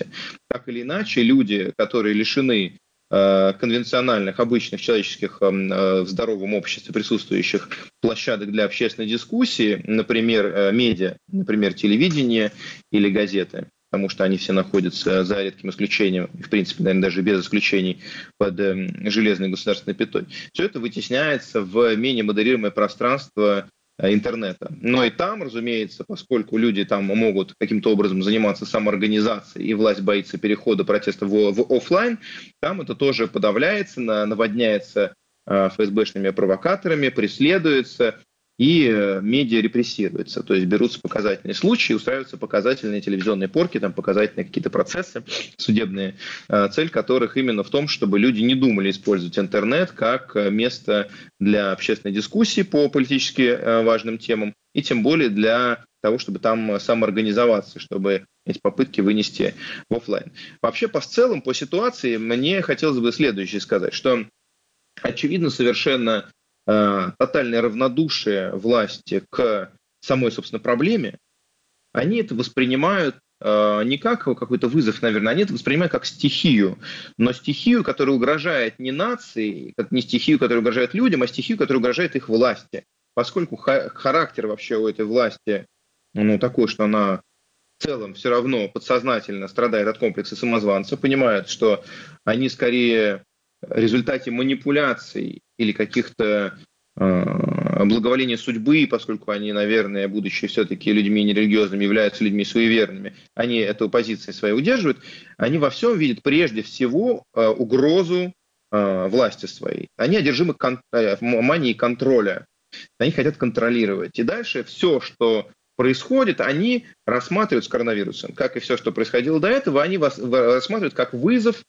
Speaker 2: так или иначе люди, которые лишены э, конвенциональных, обычных человеческих э, в здоровом обществе присутствующих площадок для общественной дискуссии, например, э, медиа, например, телевидение или газеты, потому что они все находятся, за редким исключением, в принципе, наверное, даже без исключений, под э, железной государственной пятой. Все это вытесняется в менее модерируемое пространство э, интернета. Но и там, разумеется, поскольку люди там могут каким-то образом заниматься самоорганизацией, и власть боится перехода протеста в, в офлайн, там это тоже подавляется, наводняется э, эф эс бэшными провокаторами, преследуется, и медиа репрессируются, то есть берутся показательные случаи, устраиваются показательные телевизионные порки, там показательные какие-то процессы судебные, цель которых именно в том, чтобы люди не думали использовать интернет как место для общественной дискуссии по политически важным темам, и тем более для того, чтобы там самоорганизоваться, чтобы эти попытки вынести в офлайн. Вообще, по целом, по ситуации, мне хотелось бы следующее сказать, что очевидно совершенно тотальное равнодушие власти к самой, собственно, проблеме, они это воспринимают э, не как какой-то вызов, наверное, они это воспринимают как стихию, но стихию, которая угрожает не нации, не стихию, которая угрожает людям, а стихию, которая угрожает их власти. Поскольку ха- характер вообще у этой власти ну, такой, что она в целом все равно подсознательно страдает от комплекса самозванца, понимают, что они скорее в результате манипуляций или каких-то э, благоволения судьбы, поскольку они, наверное, будучи все-таки людьми нерелигиозными, являются людьми суеверными, они эту позицию свою удерживают, они во всем видят прежде всего э, угрозу э, власти своей. Они одержимы кон- э, манией контроля, они хотят контролировать. И дальше все, что происходит, они рассматривают с коронавирусом, как и все, что происходило до этого, они вас, рассматривают как вызов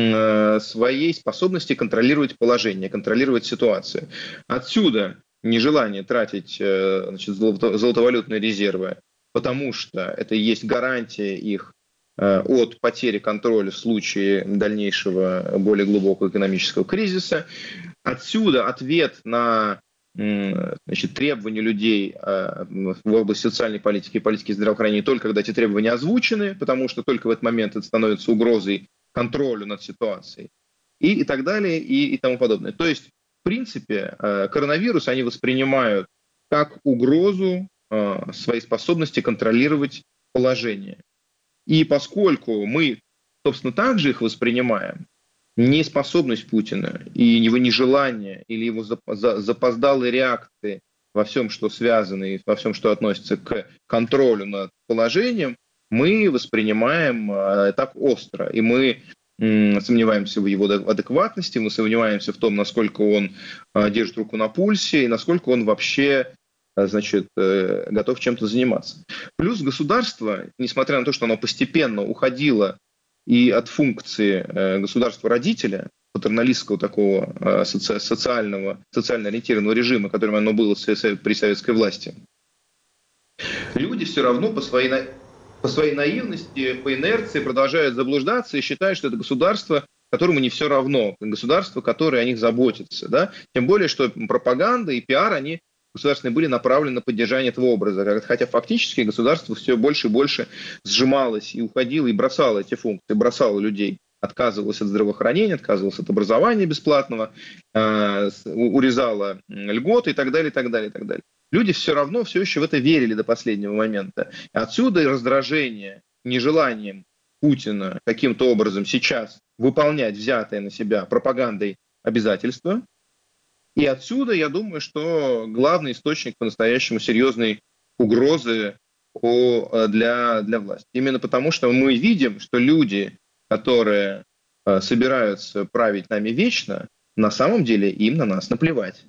Speaker 2: своей способности контролировать положение, контролировать ситуацию. Отсюда нежелание тратить значит, золотовалютные резервы, потому что это и есть гарантия их от потери контроля в случае дальнейшего более глубокого экономического кризиса. Отсюда ответ на значит, требования людей в области социальной политики и политики здравоохранения только когда эти требования озвучены, потому что только в этот момент это становится угрозой контролю над ситуацией и, и так далее и, и тому подобное. То есть, в принципе, коронавирус они воспринимают как угрозу своей способности контролировать положение. И поскольку мы, собственно, также их воспринимаем, неспособность Путина и его нежелание или его запоздалые реакции во всем, что связано и во всем, что относится к контролю над положением, мы воспринимаем э, так остро, и мы э, сомневаемся в его адекватности, мы сомневаемся в том, насколько он э, держит руку на пульсе и насколько он вообще э, значит, э, готов чем-то заниматься. Плюс государство, несмотря на то, что оно постепенно уходило и от функции э, государства-родителя, патерналистского такого э, соци- социального, социально ориентированного режима, которым оно было при советской власти, люди все равно по своей по своей наивности, по инерции продолжают заблуждаться и считают, что это государство, которому не все равно, государство, которое о них заботится. Да? Тем более, что пропаганда и пиар, они государственные были направлены на поддержание этого образа. Хотя фактически государство все больше и больше сжималось и уходило, и бросало эти функции, бросало людей. Отказывалось от здравоохранения, отказывалось от образования бесплатного, э, урезало льготы и так далее, и так далее, и так далее. Люди все равно все еще в это верили до последнего момента. Отсюда и раздражение, нежеланием Путина каким-то образом сейчас выполнять взятые на себя пропагандой обязательства. И отсюда, я думаю, что главный источник по-настоящему серьезной угрозы для, для власти. Именно потому, что мы видим, что люди, которые собираются править нами вечно, на самом деле им на нас наплевать.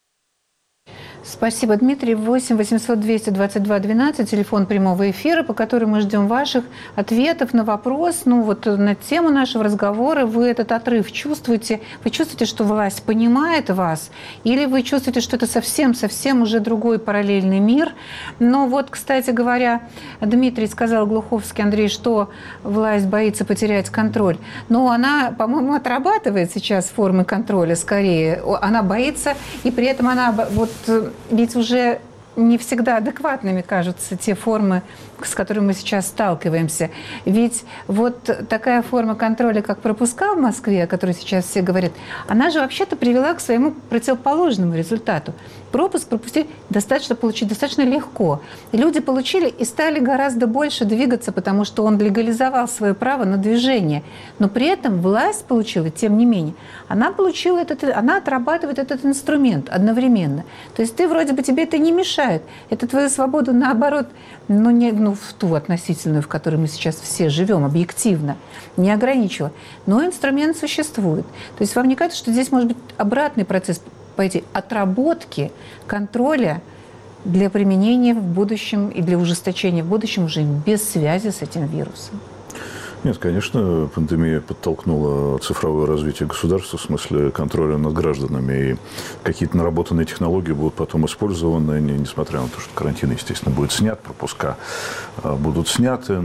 Speaker 1: Спасибо, Дмитрий. восемь восемьсот двести двадцать два двенадцать, телефон прямого эфира, по которому мы ждем ваших ответов на вопрос, ну вот на тему нашего разговора. Вы этот отрыв чувствуете? Вы чувствуете, что власть понимает вас? Или вы чувствуете, что это совсем-совсем уже другой параллельный мир? Но вот, кстати говоря, Дмитрий сказал, Глуховский Андрей, что власть боится потерять контроль. Но она, по-моему, отрабатывает сейчас формы контроля скорее. Она боится, и при этом она вот... Ведь уже не всегда адекватными кажутся те формы, с которыми мы сейчас сталкиваемся. Ведь вот такая форма контроля, как пропуска в Москве, о которой сейчас все говорят, она же вообще-то привела к своему противоположному результату. Пропуск пропустить достаточно получить достаточно легко. И люди получили и стали гораздо больше двигаться, потому что он легализовал свое право на движение. Но при этом власть получила, тем не менее, она получила этот, она отрабатывает этот инструмент одновременно. То есть ты вроде бы, тебе это не мешает. Это твою свободу, наоборот, ну, не, ну, в ту относительную, в которой мы сейчас все живем, объективно, не ограничила. Но инструмент существует. То есть вам не кажется, что здесь может быть обратный процесс пойти отработки контроля для применения в будущем и для ужесточения в будущем уже без связи с этим вирусом?
Speaker 4: Нет, конечно, пандемия подтолкнула цифровое развитие государства в смысле контроля над гражданами. И какие-то наработанные технологии будут потом использованы, несмотря на то, что карантин, естественно, будет снят, пропуска будут сняты,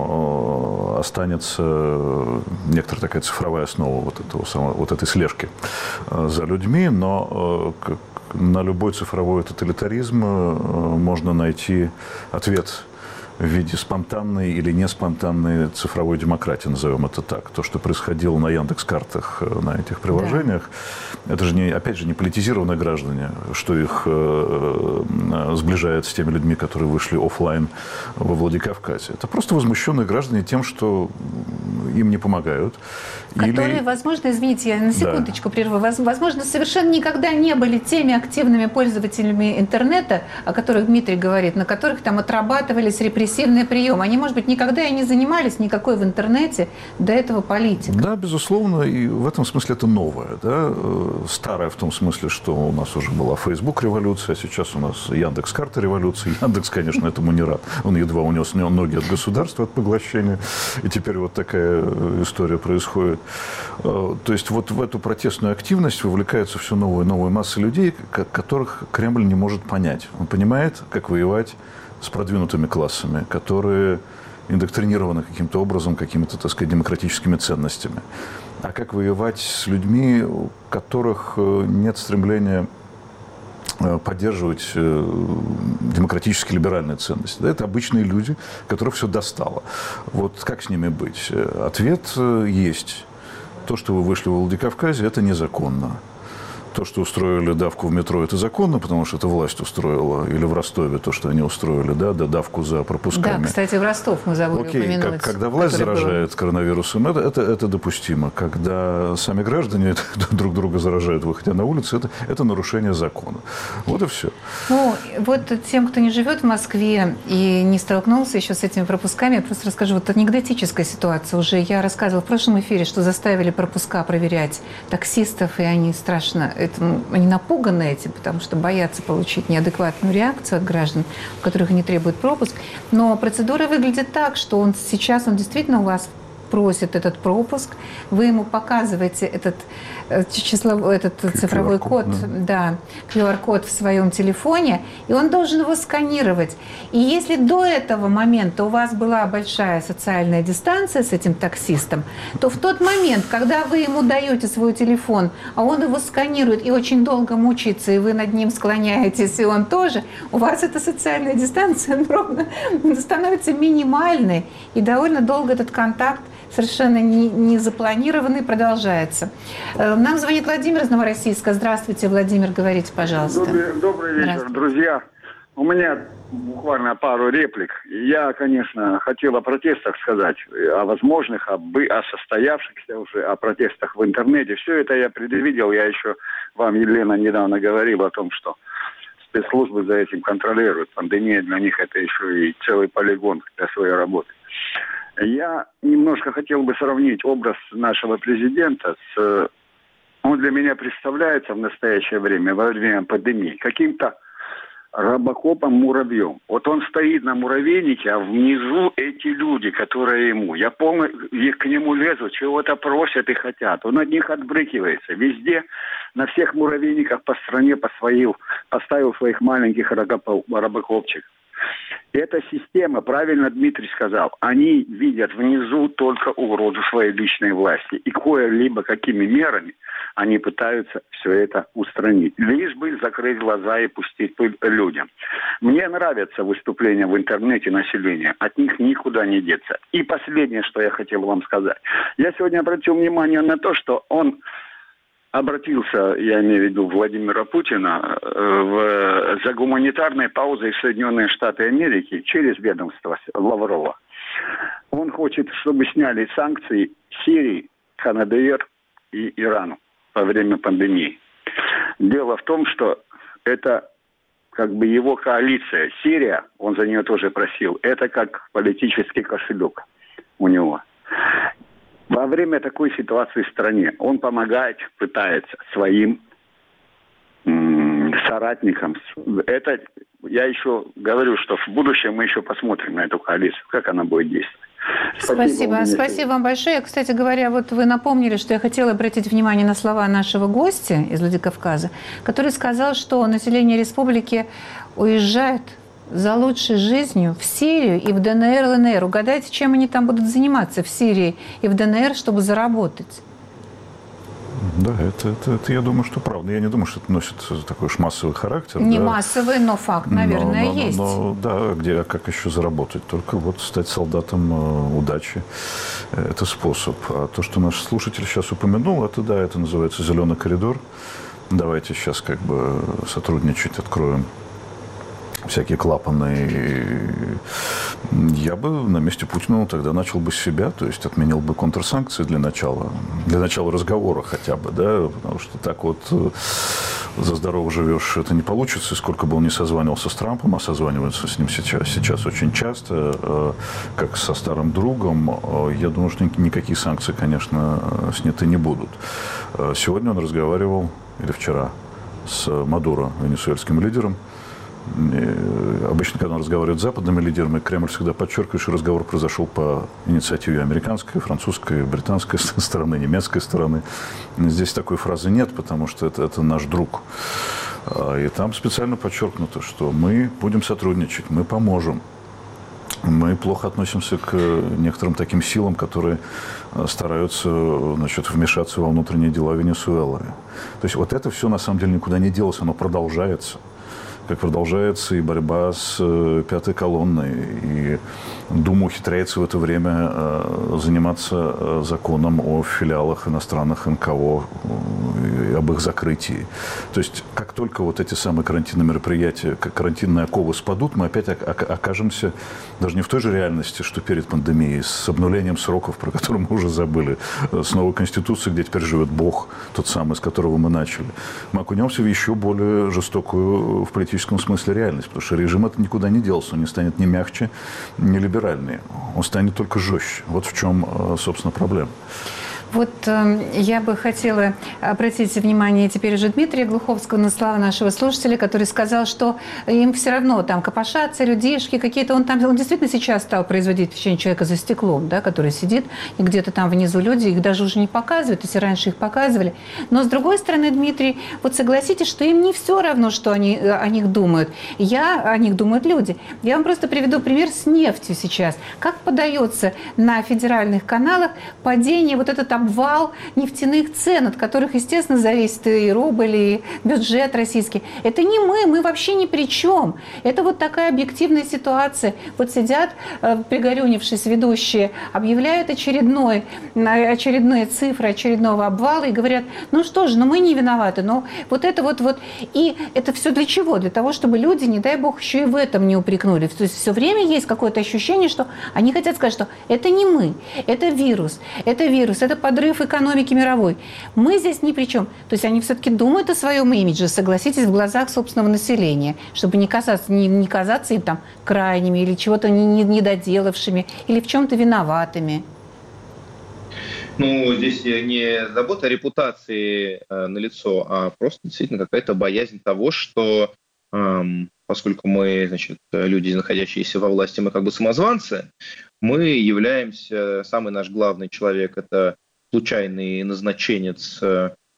Speaker 4: но останется некоторая такая цифровая основа вот, этого самого, вот этой слежки за людьми. Но на любой цифровой тоталитаризм можно найти ответ в виде спонтанной или неспонтанной цифровой демократии, назовем это так. То, что происходило на Яндекс.Картах, на этих приложениях, да. Это же, не, опять же, не политизированные граждане, что их э, сближает с теми людьми, которые вышли офлайн во Владикавказе. Это просто возмущенные граждане тем, что им не помогают.
Speaker 1: Которые, или... возможно, извините, я на секундочку да. прерву, возможно, совершенно никогда не были теми активными пользователями интернета, о которых Дмитрий говорит, на которых там отрабатывались репрессивные приемы. Они, может быть, никогда и не занимались никакой в интернете до этого политикой.
Speaker 4: Да, безусловно, и в этом смысле это новое. Да? Старое в том смысле, что у нас уже была Facebook-революция, а сейчас у нас Яндекс.Карта революция. Яндекс, конечно, этому не рад. Он едва унес ноги от государства, от поглощения. И теперь вот такая история происходит. То есть вот в эту протестную активность вовлекаются все новые и новые массы людей, которых Кремль не может понять. Он понимает, как воевать с продвинутыми классами, которые индоктринированы каким-то образом, какими-то, так сказать, демократическими ценностями. А как воевать с людьми, у которых нет стремления поддерживать демократические либеральные ценности? Да, это обычные люди, которых все достало. Вот как с ними быть? Ответ есть. То, что вы вышли в Владикавказе, это незаконно. То, что устроили давку в метро, это законно, потому что это власть устроила. Или в Ростове то, что они устроили, да, да, давку за пропусками.
Speaker 1: Да, кстати, в Ростов мы забыли
Speaker 4: Окей,
Speaker 1: упомянуть.
Speaker 4: Как, когда власть заражает было... коронавирусом, это, это, это допустимо. Когда сами граждане друг друга заражают, выходя на улицу, это, это нарушение закона. Вот и все.
Speaker 1: Ну, вот тем, кто не живет в Москве и не столкнулся еще с этими пропусками, я просто расскажу. Вот анекдотическая ситуация уже. Я рассказывала в прошлом эфире, что заставили пропуска проверять таксистов, и они страшно... Это, они напуганы этим, потому что боятся получить неадекватную реакцию от граждан, у которых они требуют пропуск. Но процедура выглядит так, что он сейчас, он действительно у вас просит этот пропуск, вы ему показываете этот, число, этот цифровой код, да, ку ар-код в своем телефоне, и он должен его сканировать. И если до этого момента у вас была большая социальная дистанция с этим таксистом, то в тот момент, когда вы ему даете свой телефон, а он его сканирует и очень долго мучается, и вы над ним склоняетесь, и он тоже, у вас эта социальная дистанция ровно становится минимальной, и довольно долго этот контакт совершенно не, не запланированный, продолжается. Нам звонит Владимир из Новороссийска. Здравствуйте, Владимир, говорите, пожалуйста.
Speaker 13: Добрый, добрый вечер, друзья. У меня буквально пару реплик. Я, конечно, хотел о протестах сказать, о возможных, об, о состоявшихся уже, о протестах в интернете. Все это я предвидел. Я еще вам, Елена, недавно говорил о том, что спецслужбы за этим контролируют. Пандемия для них это еще и целый полигон для своей работы. Я немножко хотел бы сравнить образ нашего президента с... Он для меня представляется в настоящее время, во время пандемии, каким-то робокопом-муравьем. Вот он стоит на муравейнике, а внизу эти люди, которые ему... Я помню, их к нему лезут, чего-то просят и хотят. Он от них отбрыкивается. Везде, на всех муравейниках по стране посвоил, поставил своих маленьких робокопчиков. Эта система, правильно Дмитрий сказал, они видят внизу только угрозу своей личной власти. И кое-либо какими мерами они пытаются все это устранить. Лишь бы закрыть глаза и пустить пыль людям. Мне нравятся выступления в интернете населения. От них никуда не деться. И последнее, что я хотел вам сказать. Я сегодня обратил внимание на то, что он обратился, я имею в виду Владимира Путина, в, за гуманитарной паузой в Соединенные Штаты Америки через ведомство Лаврова. Он хочет, чтобы сняли санкции Сирии, КНДР и Ирану во время пандемии. Дело в том, что это как бы его коалиция. Сирия, он за нее тоже просил, это как политический кошелек у него. Во время такой ситуации в стране он помогает, пытается своим м- соратникам. Это я еще говорю, что в будущем мы еще посмотрим на эту коалицию, как она будет действовать.
Speaker 1: Спасибо. Спасибо, Спасибо вам большое. Кстати говоря, вот вы напомнили, что я хотела обратить внимание на слова нашего гостя из Владикавказа, который сказал, что население республики уезжает за лучшей жизнью в Сирию и в ДНР, ЛНР. Угадайте, чем они там будут заниматься в Сирии и в ДНР, чтобы заработать?
Speaker 4: Да, это, это, это я думаю, что правда. Я не думаю, что это носит такой уж массовый характер.
Speaker 1: Не
Speaker 4: да.
Speaker 1: массовый, но факт, наверное,
Speaker 4: но, но,
Speaker 1: есть.
Speaker 4: Но, но, да, где, как еще заработать? Только вот стать солдатом э, удачи. Это способ. А то, что наш слушатель сейчас упомянул, это да, это называется «Зеленый коридор». Давайте сейчас как бы сотрудничать, откроем всякие клапаны. Я бы на месте Путина тогда начал бы с себя, то есть отменил бы контрсанкции для начала, для начала разговора хотя бы, да, потому что так вот за здорово живешь, это не получится. Сколько бы он ни созванивался с Трампом, а созванивается с ним сейчас, сейчас очень часто, как со старым другом, я думаю, что никакие санкции, конечно, сняты не будут. Сегодня он разговаривал, или вчера, с Мадуро, венесуэльским лидером. Обычно, когда он разговаривает с западными лидерами, Кремль всегда подчеркивает, что разговор произошел по инициативе американской, французской, британской стороны, немецкой стороны. Здесь такой фразы нет, потому что это, это наш друг. И там специально подчеркнуто, что мы будем сотрудничать, мы поможем. Мы плохо относимся к некоторым таким силам, которые стараются, значит, вмешаться во внутренние дела Венесуэлы. То есть вот это все на самом деле никуда не делось, оно продолжается. Как продолжается и борьба с пятой колонной. И Дума ухитряется в это время заниматься законом о филиалах иностранных эн ка о и об их закрытии. То есть, как только вот эти самые карантинные мероприятия, как карантинные оковы спадут, мы опять окажемся даже не в той же реальности, что перед пандемией, с обнулением сроков, про которые мы уже забыли, с новой конституцией, где теперь живет Бог, тот самый, с которого мы начали. Мы окунемся в еще более жестокую в политическом в смысле реальность, потому что режим это никуда не делся, он не станет ни мягче, ни либеральнее, он станет только жестче. Вот в чем, собственно, проблема.
Speaker 1: Вот э, я бы хотела обратить внимание теперь уже Дмитрия Глуховского на слова нашего слушателя, который сказал, что им все равно там копошатся, людишки какие-то. Он там, он действительно сейчас стал производить впечатление человека за стеклом, да, который сидит, и где-то там внизу люди, их даже уже не показывают, если раньше их показывали. Но с другой стороны, Дмитрий, вот согласитесь, что им не все равно, что они о них думают. Я, о них думают люди. Я вам просто приведу пример с нефтью сейчас. Как подается на федеральных каналах падение, вот этот обвал нефтяных цен, от которых, естественно, зависит и рубль, и бюджет российский. Это не мы, мы вообще ни при чем. Это вот такая объективная ситуация. Вот сидят, пригорюнившись ведущие, объявляют очередной, очередные цифры очередного обвала и говорят, ну что же, ну мы не виноваты. Но вот это вот, вот. И это все для чего? Для того, чтобы люди, не дай бог, еще и в этом не упрекнули. То есть все время есть какое-то ощущение, что они хотят сказать, что это не мы, это вирус, это вирус, это подрыв экономики мировой. Мы здесь ни при чем. То есть они все-таки думают о своем имидже, согласитесь, в глазах собственного населения, чтобы не казаться, не, не казаться им там крайними или чего-то не, не, недоделавшими, или в чем-то виноватыми.
Speaker 2: Ну, здесь не забота о репутации э, налицо, а просто действительно какая-то боязнь того, что э, поскольку мы, значит, люди, находящиеся во власти, мы как бы самозванцы, мы являемся, самый наш главный человек – это случайный назначенец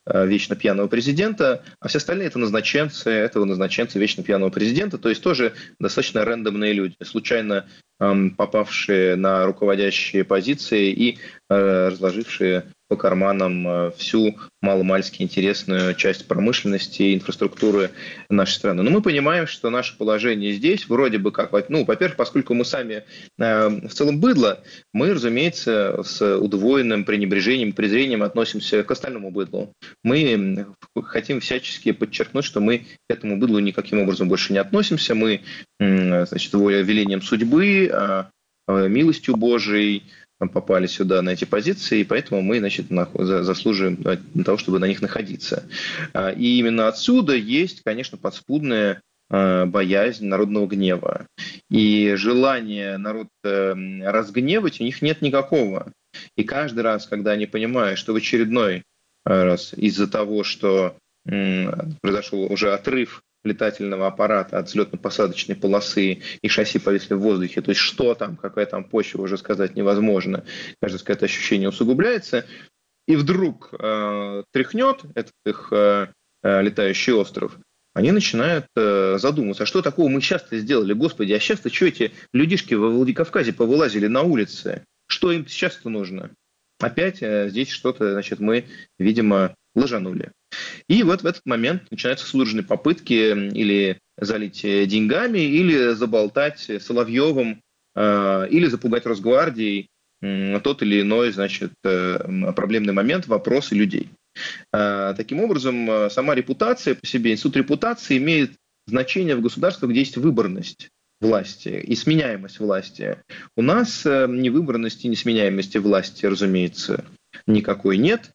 Speaker 2: вечно пьяного президента, а все остальные – это назначенцы этого назначенца вечно пьяного президента, то есть тоже достаточно рандомные люди, случайно эм, попавшие на руководящие позиции и э, разложившие по карманам э, всю маломальски интересную часть промышленности и инфраструктуры нашей страны. Но мы понимаем, что наше положение здесь вроде бы как, ну, во-первых, поскольку мы сами э, в целом быдло, мы, разумеется, с удвоенным пренебрежением, презрением относимся к остальному быдлу. Мы хотим всячески подчеркнуть, что мы к этому быдлу никаким образом больше не относимся. Мы, значит, велением судьбы, милостью Божией попали сюда на эти позиции, и поэтому мы, значит, заслуживаем того, чтобы на них находиться. И именно отсюда есть, конечно, подспудная боязнь народного гнева. И желание народ разгневать у них нет никакого. И каждый раз, когда они понимают, что в очередной раз из-за того, что произошел уже отрыв летательного аппарата от взлетно-посадочной полосы и шасси повисли в воздухе, то есть что там, какая там почва, уже сказать невозможно. Каждое это ощущение усугубляется, и вдруг э, тряхнет этот их э, летающий остров, они начинают э, задумываться, а что такого мы сейчас-то сделали, Господи, а сейчас-то что эти людишки во Владикавказе повылазили на улице? Что им сейчас-то нужно? Опять э, здесь что-то, значит, мы, видимо, ложанули. И вот в этот момент начинаются судорожные попытки или залить деньгами, или заболтать Соловьевым, э, или запугать Росгвардией э, тот или иной, значит, э, проблемный момент, вопросы людей. Э, таким образом, сама репутация по себе, институт репутации имеет значение в государствах, где есть выборность власти и сменяемость власти. У нас э, ни выборности, ни сменяемости власти, разумеется, никакой нет.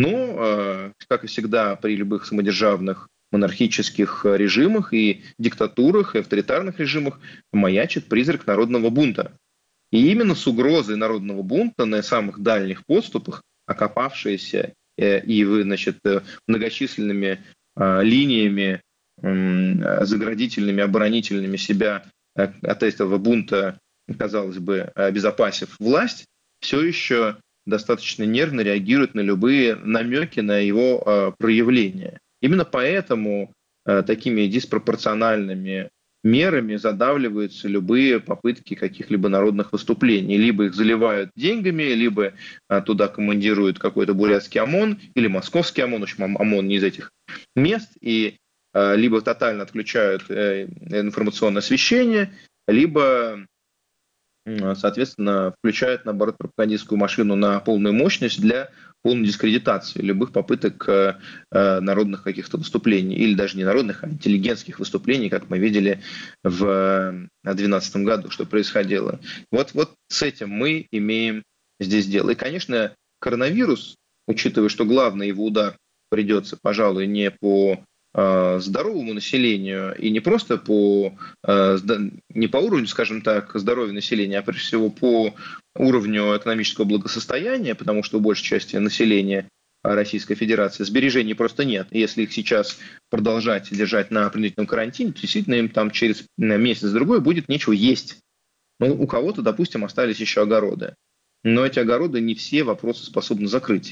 Speaker 2: Но, как и всегда при любых самодержавных монархических режимах и диктатурах, и авторитарных режимах, маячит призрак народного бунта. И именно с угрозой народного бунта на самых дальних подступах, окопавшиеся и, значит, многочисленными линиями заградительными, оборонительными себя от этого бунта, казалось бы, обезопасив власть, все еще достаточно нервно реагирует на любые намеки на его э, проявление. Именно поэтому э, такими диспропорциональными мерами задавливаются любые попытки каких-либо народных выступлений. Либо их заливают деньгами, либо э, туда командируют какой-то бурятский ОМОН или московский ОМОН, в общем, ОМОН не из этих мест, и э, либо тотально отключают э, информационное освещение, либо соответственно, включает, наоборот, пропагандистскую машину на полную мощность для полной дискредитации любых попыток э, народных каких-то выступлений, или даже не народных, а интеллигентских выступлений, как мы видели в две тысячи двенадцатом году, что происходило. Вот, вот с этим мы имеем здесь дело. И, конечно, коронавирус, учитывая, что главный его удар придется, пожалуй, не по здоровому населению и не просто по, не по уровню, скажем так, здоровья населения, а прежде всего по уровню экономического благосостояния, потому что у большей части населения Российской Федерации сбережений просто нет. Если их сейчас продолжать держать на принудительном карантине, то действительно им там через месяц-другой будет нечего есть. Ну, у кого-то, допустим, остались еще огороды. Но эти огороды не все вопросы способны закрыть.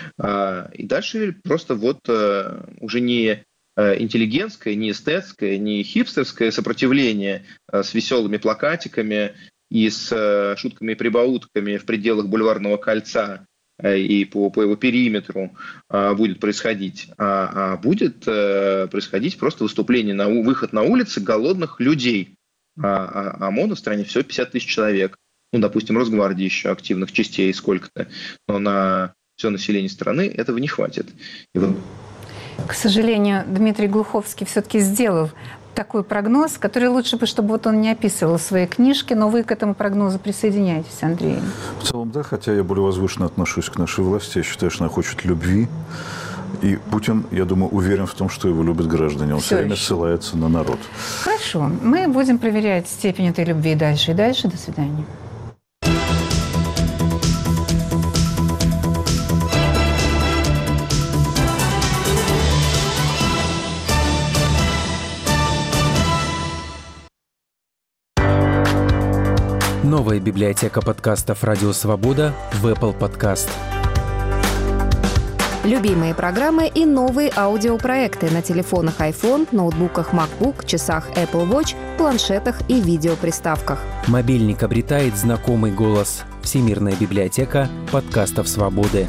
Speaker 2: И дальше просто вот уже не интеллигентское, не эстетское, не хипстерское сопротивление с веселыми плакатиками и с шутками и прибаутками в пределах Бульварного кольца и по, по его периметру будет происходить, а, а будет происходить просто выступление, на выход на улицы голодных людей. А, а ОМОНа в стране всего пятьдесят тысяч человек. Ну, допустим, Росгвардии еще активных частей сколько-то, но на все население страны этого не хватит. И вот...
Speaker 1: К сожалению, Дмитрий Глуховский все-таки сделал такой прогноз, который лучше бы, чтобы вот он не описывал в своей книжке, но вы к этому прогнозу присоединяетесь, Андрей.
Speaker 4: В целом, да, хотя я более возвышенно отношусь к нашей власти, я считаю, что она хочет любви. И Путин, я думаю, уверен в том, что его любят граждане. Он все время ссылается на народ.
Speaker 1: Хорошо. Мы будем проверять степень этой любви дальше и дальше. До свидания.
Speaker 14: Новая библиотека подкастов «Радио Свобода» в Apple Podcast. Любимые программы и новые аудиопроекты на телефонах iPhone, ноутбуках MacBook, часах Apple Watch, планшетах и видеоприставках.
Speaker 15: Мобильник обретает знакомый голос. Всемирная библиотека подкастов «Свободы».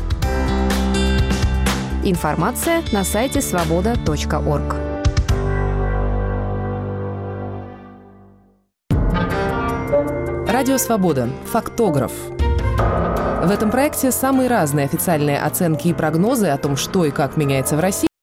Speaker 14: Информация на сайте свобода точка орг.
Speaker 16: Радио «Свобода». Фактограф. В этом проекте самые разные официальные оценки и прогнозы о том, что и как меняется в России,